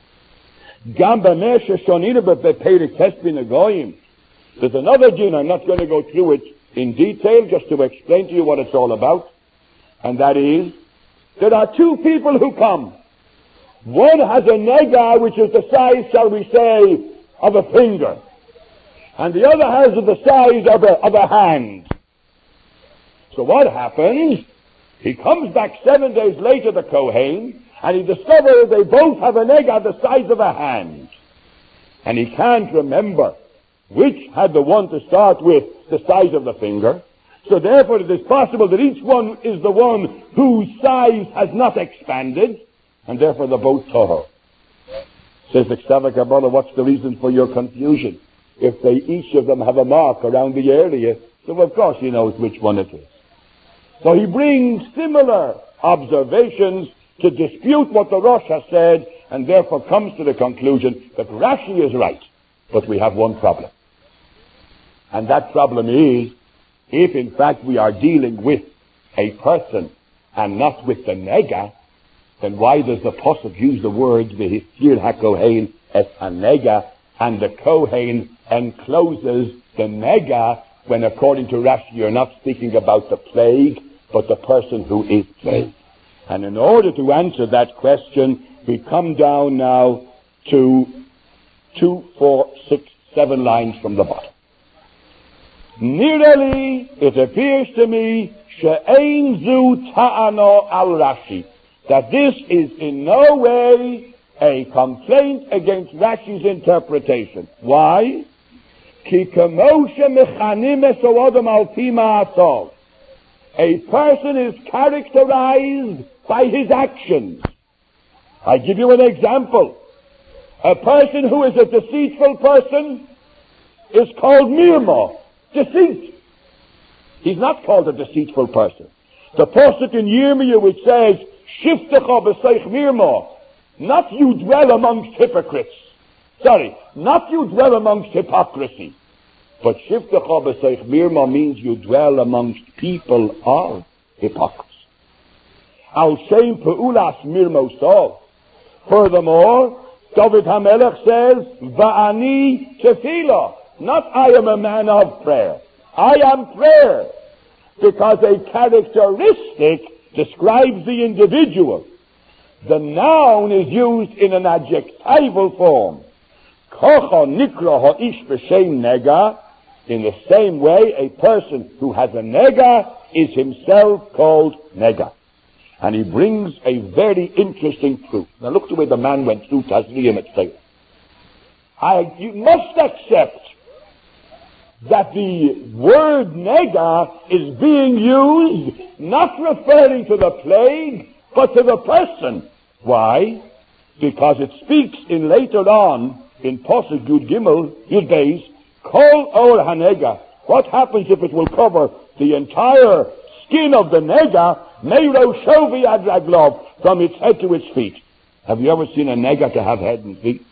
There's another din, I'm not going to go through it in detail, just to explain to you what it's all about. And that is, there are two people who come. One has a nega which is the size, shall we say, of a finger. And the other has the size of a hand. So what happens? He comes back 7 days later, the Kohen, and he discovers they both have a nega the size of a hand. and he can't remember which had the one to start with the size of the finger. So therefore it is possible that each one is the one whose size has not expanded, and therefore they're both tahor. Says the Ksava Kabbalah, what's the reason for your confusion? If they each of them have a mark around the area, so of course he knows which one it is. So he brings similar observations to dispute what the Rosh has said, and therefore comes to the conclusion that Rashi is right. But we have one problem. And that problem is, if in fact we are dealing with a person and not with the nega, then why does the Pasuk use the words v'hiskir hakohen es hanega, and the kohen encloses the nega, when according to Rashi you're not speaking about the plague, but the person who is plagued? And in order to answer that question, we come down now to 2, 4, 6, 7 lines from the bottom. Nireli, it appears to me, she'ein zu ta'ano al Rashi, that this is in no way a complaint against Rashi's interpretation. Why? Ki kamo she'mechanim es ha'odam al pi ma'asov. A person is characterized by his actions. I give you an example. A person who is a deceitful person is called mirma, deceit. He's not called a deceitful person. The pasuk in Yirmiyah which says, Shiftecha b'seich mirma, not you dwell amongst hypocrites. Sorry, not you dwell amongst hypocrisy. But Shiftecha b'seich mirma means you dwell amongst people of hypocrisy. Al shem pe'ulas mirmosov. Furthermore, David HaMelech says, Va'ani tefillah. Not I am a man of prayer. I am prayer. Because a characteristic describes the individual. The noun is used in an adjectival form. Kocha nikra ha'ish b'shem nega. In the same way, a person who has a nega is himself called nega. And he brings a very interesting proof. Now look the way the man went through Tazriyim et Selah. You must accept that the word nega is being used not referring to the plague, but to the person. Why? Because it speaks in later on, in Pasuk Yud Gimel, Yud Beis, Kol Or Hanega. What happens if it will cover the entire skin of the nega, Meiro Shovi Ad Raglov, from its head to its feet? Have you ever seen a nega to have head and feet?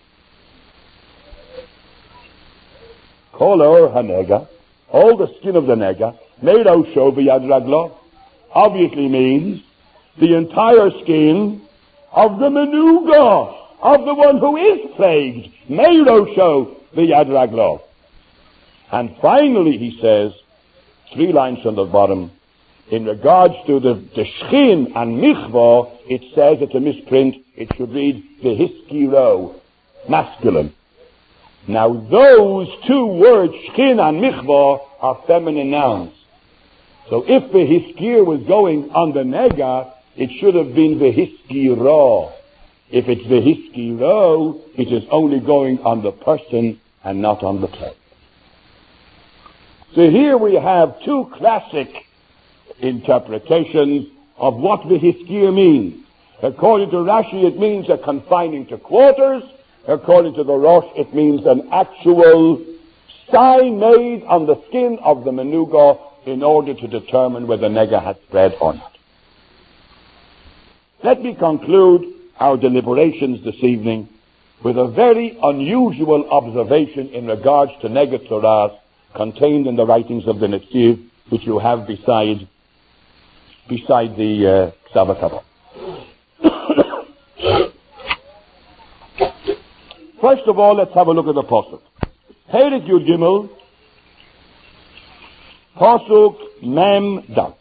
Kol Or Hanega, all the skin of the nega, Meiro Shovi Ad Raglov, obviously means the entire skin of the menuga, of the one who is plagued, Meiro Shovi Ad Raglov. And finally he says, 3 lines from the bottom, in regards to the shchin and michvah, it says it's a misprint. It should read vehiskiro, masculine. Now those 2 words, shchin and michvah, are feminine nouns. So if vehiskir was going on the nega, it should have been vehiskiro. If it's vehiskiro, it is only going on the person and not on the place. So here we have 2 classic interpretations of what vehiskir means. According to Rashi, it means a confining to quarters. According to the Rosh, it means an actual sign made on the skin of the menuga in order to determine whether nega has spread or not. Let me conclude our deliberations this evening with a very unusual observation in regards to nega tzoras contained in the writings of the Netziv, which you have beside the Ksava Kabbalah. First of all, let's have a look at the Pasuk. Perek Yud Gimel, Pasuk Mem Dal.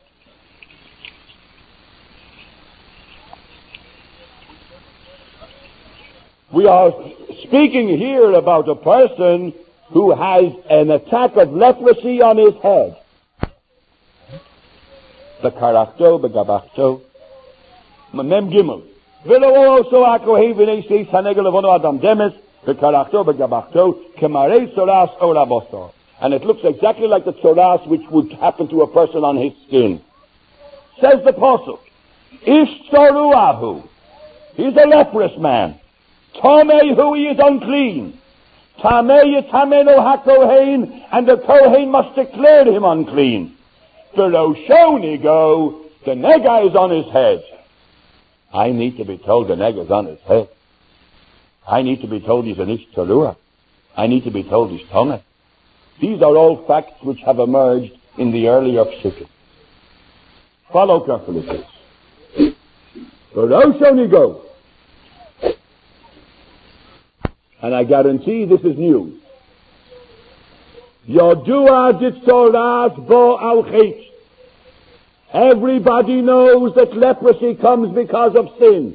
We are speaking here about a person who has an attack of leprosy on his head. Bekarachto, begabachto, Mem Gimel. Velo also akohe v'nei seis hanegel levono adam demes, v'karachto v'gabachto kemarei tzoras or abosor. And it looks exactly like the tzoras which would happen to a person on his skin. Says the Pasuk, Ish tzoruahu. He's a leprous man. Tomehu, he is unclean. Tamei tameno hakohen, and the kohen must declare him unclean. V'roshonigo, the nega is on his head. I need to be told the nega is on his head. I need to be told he's an ish tzorua. I need to be told he's tomei. These are all facts which have emerged in the earlier psukim. Follow carefully, please. V'roshonigo. And I guarantee this is news. Yodua ditzoras bo al chet. Everybody knows that leprosy comes because of sin.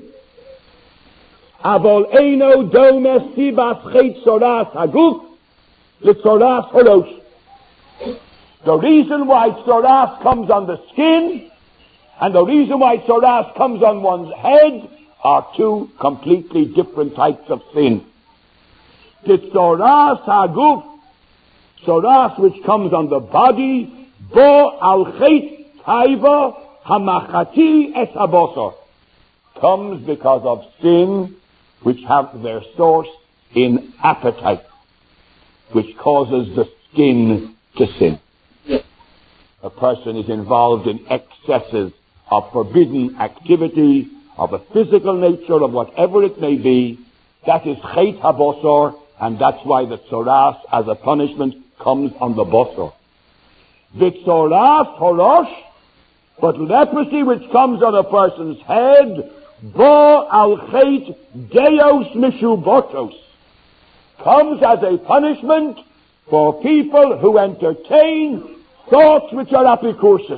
Avol eino domes sibas chet tzoras haguf litzoras horosh. The reason why tzoras comes on the skin and the reason why tzoras comes on one's head are two completely different types of sin. The tzoras haguf, tzoras which comes on the body, bo al chet taiva hamachati es habosor, comes because of sin which have their source in appetite, which causes the skin to sin. A person is involved in excesses of forbidden activity, of a physical nature, of whatever it may be. That is chet habosor, and that's why the tzoras, as a punishment, comes on the bosor. The tzoras horosh, but leprosy which comes on a person's head, bo al chet deos mishubotos, comes as a punishment for people who entertain thoughts which are apikursis.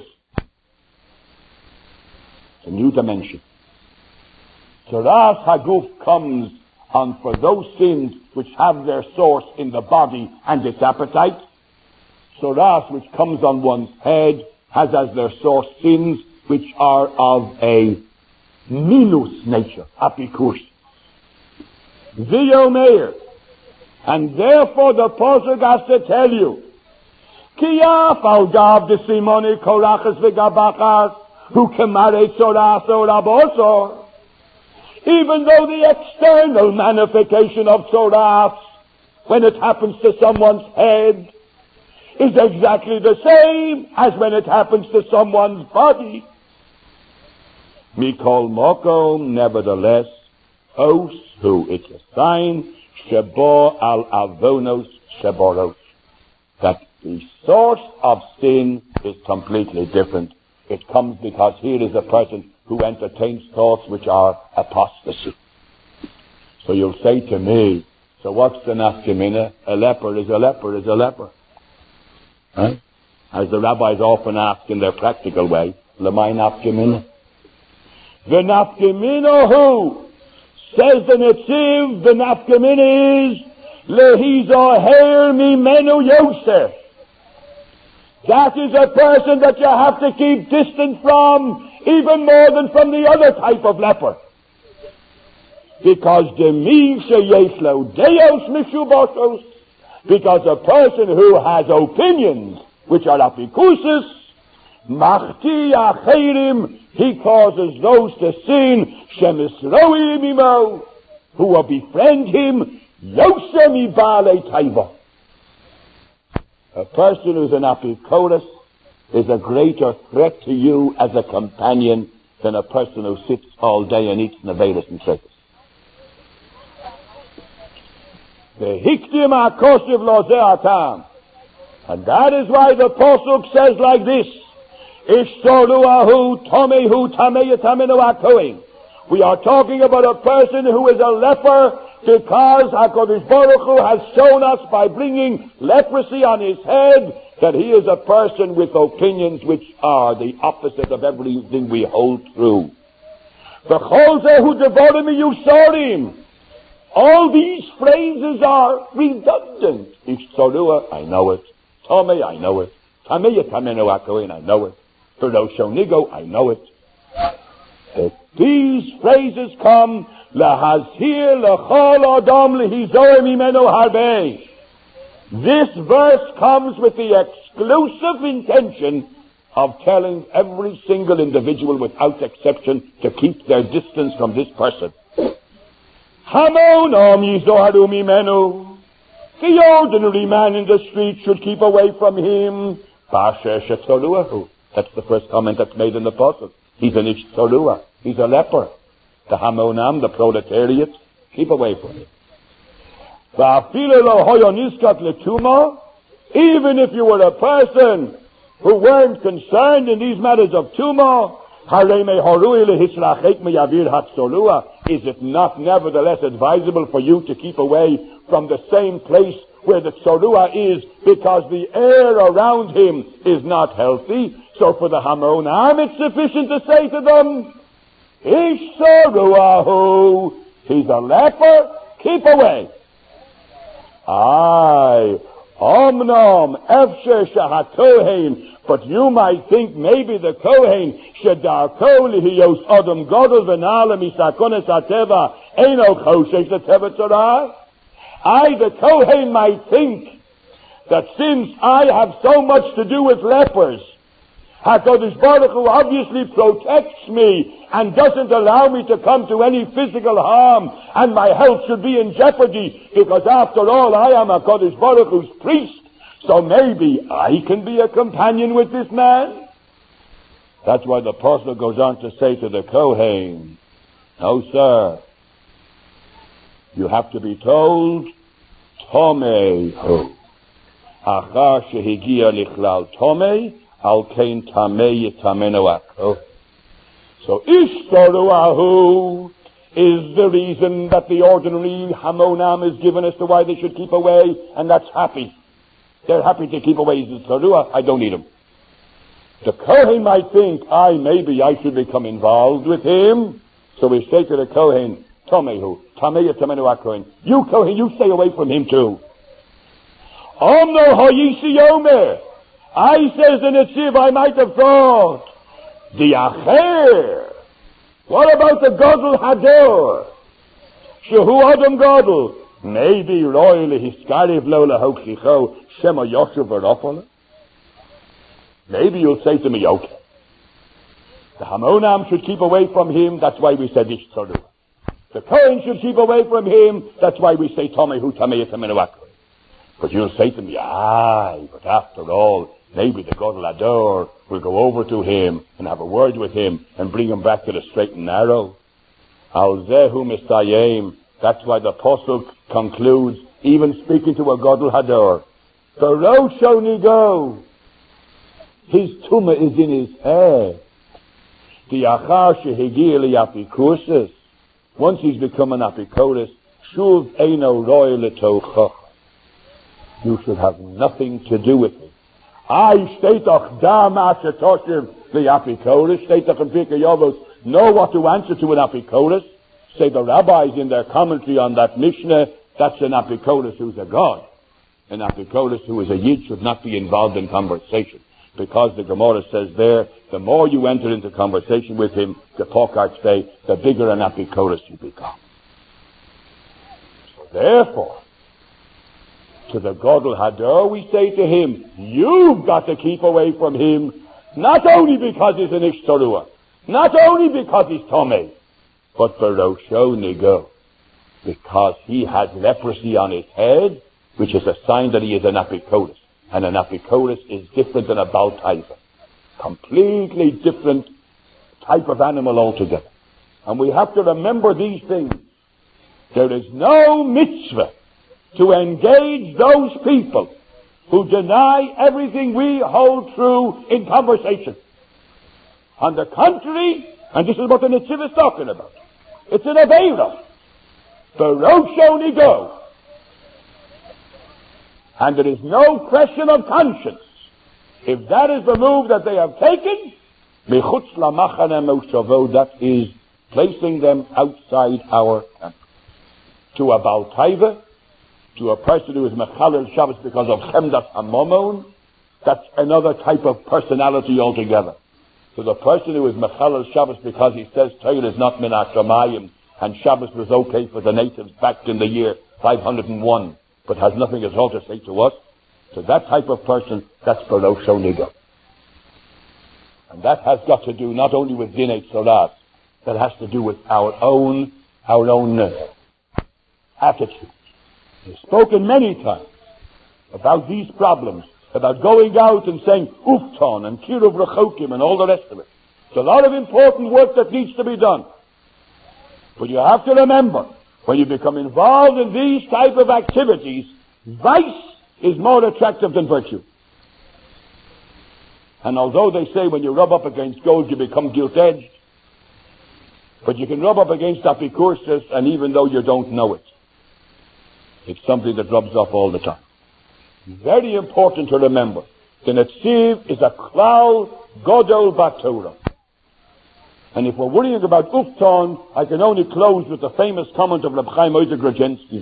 It's a new dimension. Tzoras haguf comes on for those sins which have their source in the body and its appetite. Tzoras which comes on one's head has as their source sins which are of a minus nature, apikurs. V'yomeir. And therefore the Pasuk has to tell you, Kiyaf al gav de simoni korachas v'gabachas hu kemare tzoras or abosor. Even though the external manifestation of tzoras, when it happens to someone's head, is exactly the same as when it happens to someone's body. Mikol mokom, nevertheless, os, who it's a sign, shebo al avonos sheboros, that the source of sin is completely different. It comes because here is a person who entertains thoughts which are apostasy. So you'll say to me, so what's the nafkamina? A leper is a leper is a leper. Huh? As the rabbis often ask in their practical way, lemay nafkamina? The nafkamina who? Says the Netziv, the nafkamina is, lehizoher mimenu Yosef. That is a person that you have to keep distant from, even more than from the other type of leper. Because because a person who has opinions which are apikusis, machti acherim, he causes those to sin, shemisroi mimo, who will befriend him, yosem ibale taiva. A person who's an apikoros is a greater threat to you as a companion than a person who sits all day and eats nevedas and shekels. And that is why the Pasuk says like this, we are talking about a person who is a leper because HaKadosh Baruch Hu has shown us by bringing leprosy on his head that he is a person with opinions which are the opposite of everything we hold true. All these phrases are redundant. Ish-tzorua, I know it. Tomei, I know it. Tamei tamenu akoin, I know it. V'roshonigo, I know it. These phrases come Lahazhir lechol adam lehizor mimeno harbei. This verse comes with the exclusive intention of telling every single individual without exception to keep their distance from this person. Hamonam yizoharu mimenu. The ordinary man in the street should keep away from him. Basher shetoruahu. That's the first comment that's made in the Apostle. He's an ish torua. He's a leper. The Hamonam, the proletariat, keep away from him. Even if you were a person who weren't concerned in these matters of tumah, is it not nevertheless advisable for you to keep away from the same place where the tsorua is, because the air around him is not healthy? So for the Hamonam, it's sufficient to say to them, Ish tsoruahu, he's a leper, keep away. Aye, omnom efsher shahakohen. But you might think maybe the Kohen shedarko lihiyos adam gadol v'nala misakones hateva eno choshesh l'teva tzorah. I, the Kohen, might think that since I have so much to do with lepers, HaKadosh Baruch Hu obviously protects me and doesn't allow me to come to any physical harm, and my health should be in jeopardy, because after all I am HaKadosh Baruch Hu's priest. So maybe I can be a companion with this man? That's why the apostle goes on to say to the Kohen, no, sir. You have to be told, Tomehu. Achar shehigia lichlal Tomei, al kein tamei yitamenu ako. So Ishtoruahu is the reason that the ordinary Hamonam is given as to why they should keep away, and that's happy. They're happy to keep away the Tzorua. I don't need him. The Kohen might think, maybe I should become involved with him. So we say to the Kohen, Tomehu, Tameya Tamenu Akohen. You Kohen, you stay away from him too. Omno Hayisi Yomer. I says in the Tziv, I might have thought, the Acher. What about the Gadol Hador? Shehu Adam Gadol. Maybe Roy Lehiskariv Lola Hokchicho Shema Yoshev Veropola. Maybe you'll say to me, okay, the Hamonam should keep away from him, that's why we said Ish Tzorua. The Kohen should keep away from him, that's why we say Tomehu Tamei Tamenu Akohen. But you'll say to me, but after all, maybe the Gadol Hador will go over to him and have a word with him and bring him back to the straight and narrow. Al Zehu Misayim. That's why the apostle concludes, even speaking to a Gadol Hador, Barosho Nigo, his tumah is in his head. The Achar Shehigir Liapikusis, once he's become an Apikoris, Shuv Eino Roy Letochach. You should have nothing to do with it. I Shteitach Dam Ashetoshiv Liapikoris, Shteitach and Pirkei Avos know what to answer to an Apikoris. Say the rabbis in their commentary on that Mishnah, that's an Apikoris who's a god. An Apikoris who is a Yid should not be involved in conversation. Because the Gemara says there, the more you enter into conversation with him, the Pokarts say, the bigger an Apikoris you become. So therefore, to the Gadol Hador we say to him, you've got to keep away from him, not only because he's an Ish Tzorua, not only because he's Tomei, but Barosho Nigo, because he has leprosy on his head, which is a sign that he is an Apikoris. And an Apikoris is different than a Baal Taiva. Completely different type of animal altogether. And we have to remember these things. There is no mitzvah to engage those people who deny everything we hold true in conversation. On the contrary, and this is what the Netziv is talking about, it's an Aveira. Barosho Nigo. And there is no question of conscience. If that is the move that they have taken, Mechutz Lamachane Moshavo, that is placing them outside our camp. To a Baal Taiva, to a person who is Mechalel Shabbos because of Chemdas HaMomon, that's another type of personality altogether. To the person who is Mechalel Shabbos because he says Torah is not min hashamayim, and Shabbos was okay for the natives back in the year 501, but has nothing at all to say to us. So that type of person, that's Barosh Oniga. And that has got to do not only with Dinei Tzorat, that has to do with our own attitude. We've spoken many times about these problems, about going out and saying Ufton and Kiruv Rechokim and all the rest of it. It's a lot of important work that needs to be done. But you have to remember, when you become involved in these type of activities, vice is more attractive than virtue. And although they say when you rub up against gold you become gilt-edged, but you can rub up against apikursis, and even though you don't know it, it's something that rubs off all the time. Very important to remember, the Netziv is a klal godol batorah. And if we're worrying about Ufton, I can only close with the famous comment of Reb Chaim Oizer Grodzinski,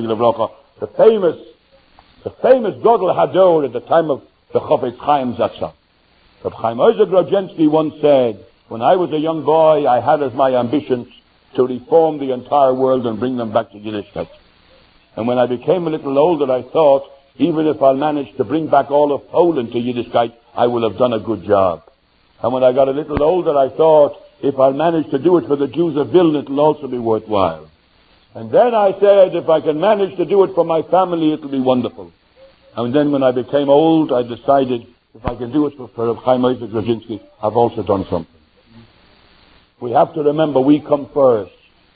the famous Godel Hador at the time of the Chofetz Chaim Zatzal. Reb Chaim Oizer Grodzinski once said, when I was a young boy, I had as my ambitions to reform the entire world and bring them back to Yiddishkeit. And when I became a little older, I thought, even if I'll manage to bring back all of Poland to Yiddishkeit, I will have done a good job. And when I got a little older, I thought, if I manage to do it for the Jews of Vilna, it'll also be worthwhile. And then I said, if I can manage to do it for my family, it'll be wonderful. And then when I became old, I decided, if I can do it for Chaim Oizer Grodzinski, I've also done something. We have to remember, we come first.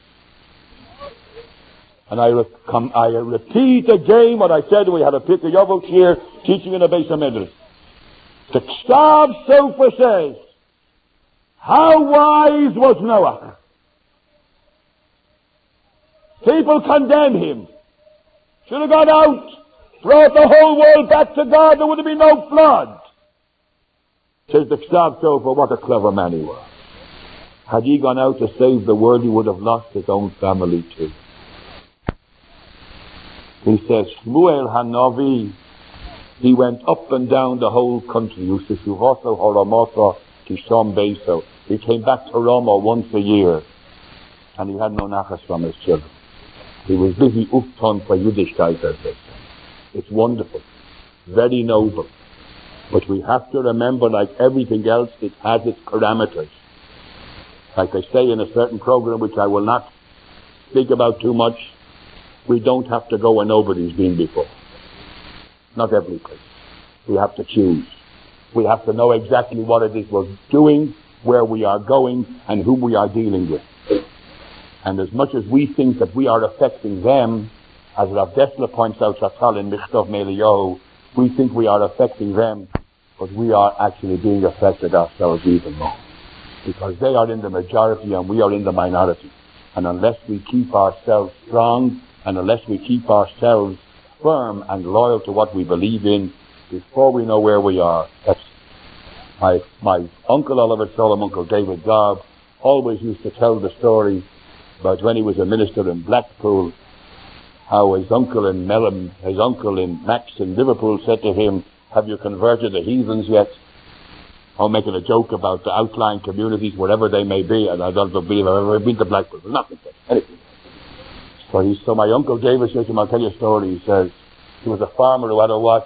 And I repeat again what I said. We had a Pirkei Avos here, teaching in a Beis HaMedrash. The Ksav Sofer says, how wise was Noah? People condemn him. Should have gone out, brought the whole world back to God, there would have been no flood. Says the Ksav Sofer, what a clever man he was. Had he gone out to save the world, he would have lost his own family too. He says, Shmuel Hanavi, he went up and down the whole country. He came back to Roma once a year, and he had no nachas from his children. He was busy Ufton for Yiddishkeit, as they say. It's wonderful, very noble. But we have to remember, like everything else, it has its parameters. Like they say in a certain program, which I will not speak about too much, we don't have to go where nobody's been before. Not every place. We have to choose. We have to know exactly what it is we're doing, where we are going, and whom we are dealing with. And as much as we think that we are affecting them, as Rav Dessler points out Zatzal in Michtov Meliyahu, we think we are affecting them, but we are actually being affected ourselves even more. Because they are in the majority and we are in the minority. And unless we keep ourselves strong, and unless we keep ourselves firm and loyal to what we believe in, before we know where we are, that's my uncle Oliver Sholem, Uncle David Gobb, always used to tell the story about when he was a minister in Blackpool, how his uncle in Max in Liverpool said to him, have you converted the heathens yet? Or making a joke about the outlying communities, wherever they may be, and I don't believe I've ever been to Blackpool. Nothing. Anything. So my uncle David says to him, I'll tell you a story. He says, he was a farmer who had a watch,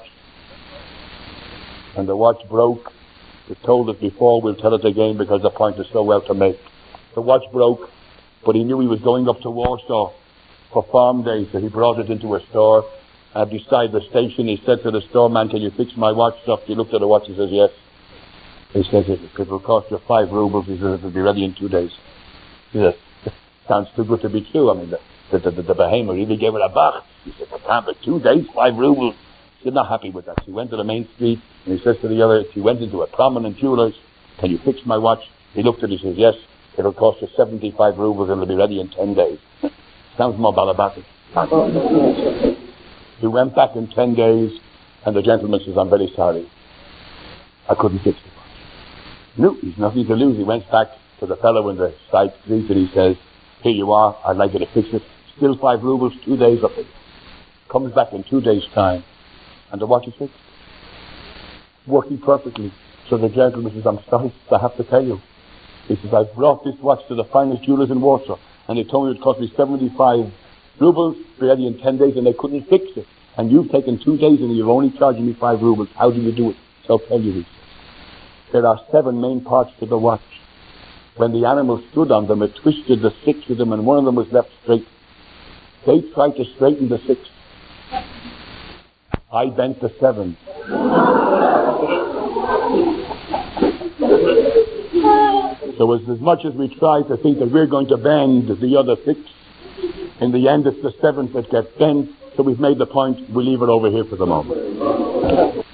and the watch broke. We told it before, we'll tell it again because the point is so well to make. The watch broke, but he knew he was going up to Warsaw for farm days, so he brought it into a store. And beside the station, he said to the storeman, can you fix my watch up? He looked at the watch, he says, yes. He says, it will cost you 5 rubles. He says, it will be ready in 2 days. He says, sounds too good to be true. I mean, the behemoth really gave it a buck. He said, I can't, but 2 days, 5 rubles. He's not happy with that. So he went to the main street, and he says to the other, he went into a prominent jeweler's, can you fix my watch? He looked at it, he says, yes, it'll cost you 75 rubles, and it'll be ready in 10 days. Sounds more balabatic. He went back in 10 days, and the gentleman says, I'm very sorry. I couldn't fix it. No, he's nothing to lose. He went back to the fellow in the side street, and he says, here you are, I'd like you to fix it. Still 5 rubles, 2 days of it. Comes back in 2 days' time, and the watch is fixed. Working perfectly. So the gentleman says, I'm sorry, I have to tell you. He says, I've brought this watch to the finest jewelers in Warsaw. and they told me it would cost me 75 rubles, ready in 10 days, and they couldn't fix it. And you've taken 2 days and you're only charging me 5 rubles. How do you do it? So I'll tell you, he says. There are 7 main parts to the watch. When the animal stood on them, it twisted the 6 of them, and one of them was left straight. They tried to straighten the 6. I bent the 7. So as much as we try to think that we're going to bend the other 6, in the end it's the 7th that gets bent. So we've made the point, we leave it over here for the moment.